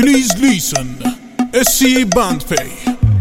Please listen. SC Bandpay.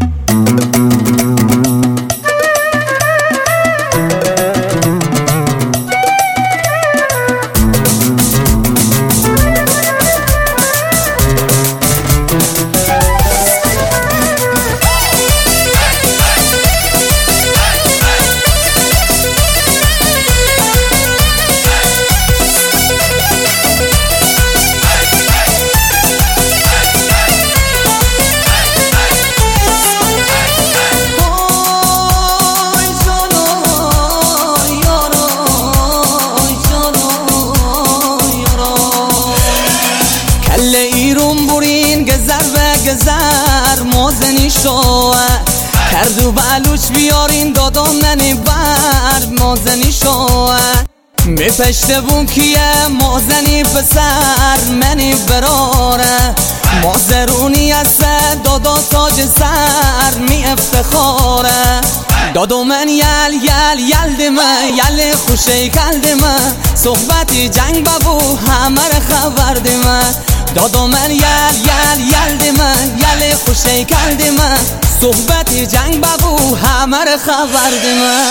گذر موزنی شو کردو بلوچ بیارین دادم منی بر موزنی شو می پشته بون کیه موزنی پسر منی براره موزرونی است دادا تاج سر می افتخاره دادو من یل دمه یل خوشه کلدمه صحبتی جنگ ببو همه خبر دمه دادو من یل دمه یل خوشه کلدمه صحبتی جنگ ببو همه خبر دمه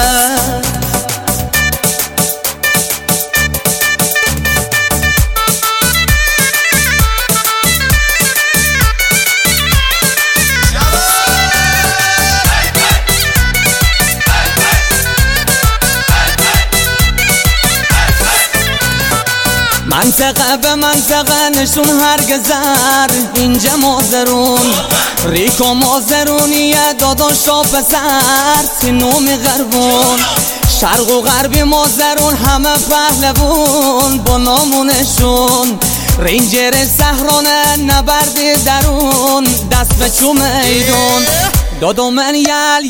منطقه به منطقه نشون هرگزر اینجا مازرون ریکو مازرونیه داداشا پسر سینومی غربون شرق و غربی مازرون همه پهلوون با نامونشون رینجر سهرانه نبردی درون دست به چو میدون دادو من یل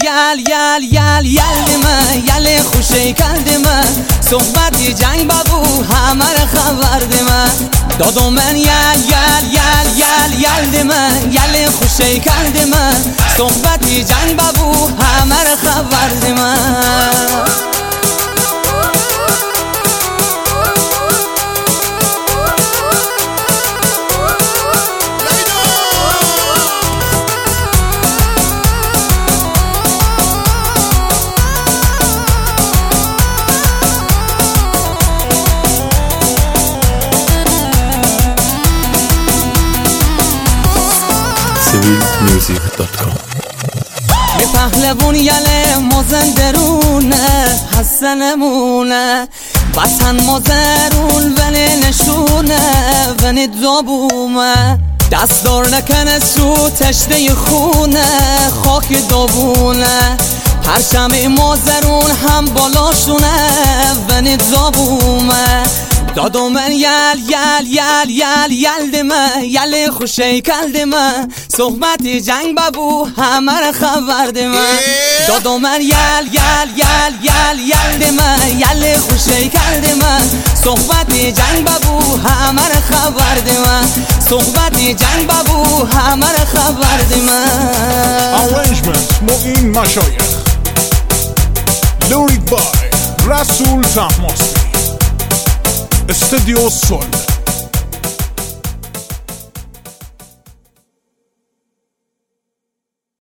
دمه یل خوشه کلدمه صحبتی جنگ ببو همه خبر دمه دادو من یل دمه یل خوشه کلدمه صحبتی جنگ ببو همه خبر دمه می پهلوون یله مازن درونه حسنمونه وطن مازرون ونه نشونه ونه دابومه دست دار نکنه سو تشته خونه خاک دابونه پرچم مازرون هم بالاشونه ونه دابومه دادو من یل دمه یل خوشه کلدمه صحبتی جنگ ببو همه خبر دمه دادو من یل دمه یل خوشه کلدمه صحبتی جنگ ببو همه خبر دمه صحبتی جنگ ببو همه خبر دمه Arrangement معین مشایخ Lyric by رسول طهماسبی استودیو سول